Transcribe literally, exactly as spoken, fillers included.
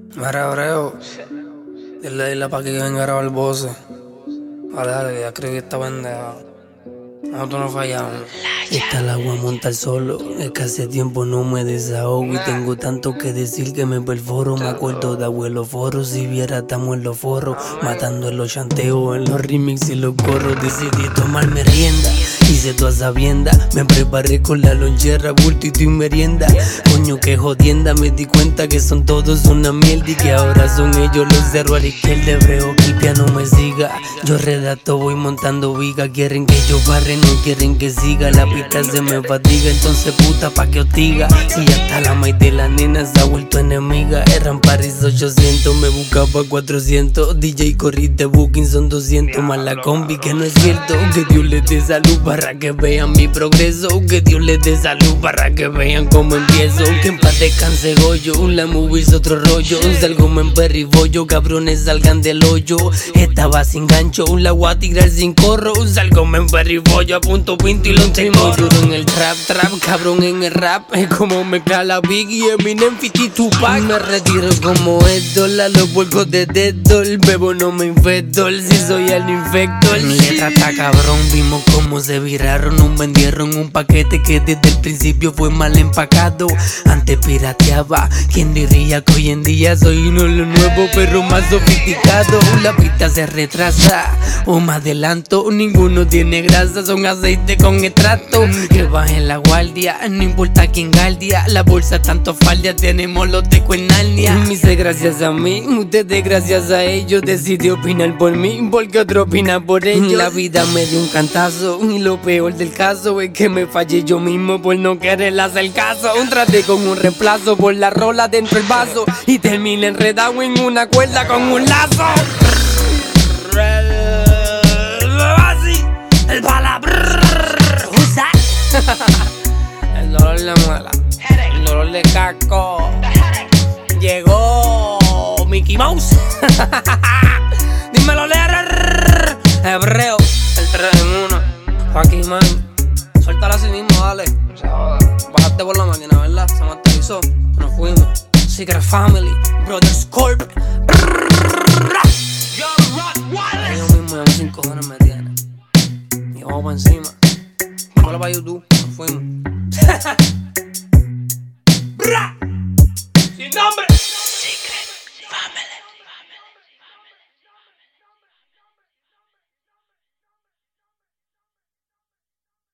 Mira, Breo, dile a Isla pa' que venga a grabar voces. Dale, dale, ya creo que esta pendeja. Nosotros no fallamos. Está el agua monta el solo, es que hace tiempo no me desahogo y tengo tanto que decir que me perforo. Me acuerdo de abuelo foro, si viera estamos en los foros, matando en los chanteos, en los remix y los corros. Decidí tomar merienda, hice toda sabienda, me preparé con la lonchera, bultito y merienda. Coño que jodienda, me di cuenta que son todos una mierda y que ahora son ellos los cerros a la izquierda. Hebreo que el piano me siga, yo redacto, voy montando viga. Quieren que yo barre, no quieren que siga. La pista se me fatiga, entonces puta pa' que hostiga. Si hasta la maíz de la nena se ha vuelto enemiga. Eran Paris ochocientos, me buscaba cuatrocientos. D J corrí de booking son doscientos, más la combi que no es cierto. Que Dios les dé salud para que vean mi progreso. Que Dios les dé salud para que vean cómo empiezo. Que en paz descanse Goyo, la movie es otro rollo. Salgo en perribollo, cabrones salgan del hoyo. Estaba sin gancho, la voy a tirar sin corro. Salgo en perribollo, a punto pinto y lo tengo duro en el trap, trap, cabrón en el rap. Es como mezclar la Biggie, Eminem, Fifty, Tupac. Me retiro como Edol, a los vuelcos de Deadol. Bebo no me infecto, si soy el infecto. Letra está cabrón, vimos cómo se viraron. Un vendieron un paquete que desde el principio fue mal empacado. Antes pirateaba, quien diría que hoy en día soy uno de los nuevos pero más sofisticado. La pista se retrasa o me adelanto, ninguno tiene grasa, son aceite con extracto. Que bajen la guardia, no importa quién guardia. La bolsa tanto falda, tenemos los tecos en Narnia. Me hice gracias a mí, ustedes gracias a ellos. Decidí opinar por mí, porque otro opina por ellos. La vida me dio un cantazo, y lo peor del caso es que me fallé yo mismo por no querer hacer caso. Traté con un reemplazo por la rola dentro del vaso y terminé enredado en una cuerda con un lazo. Así, el palabra. El dolor de muela, el dolor de casco. Llegó Mickey Mouse. Dímelo, leer. Hebreo, el tres en uno. Joaquín, man. Suéltala así mismo, dale. Bajaste por la máquina, ¿verdad? Se materializó. Nos fuimos. Secret Family, Brothers Corp. Ellos mismos ya sin cojones me tienen. Y vamos por encima. Ponlo para YouTube. Nos fuimos.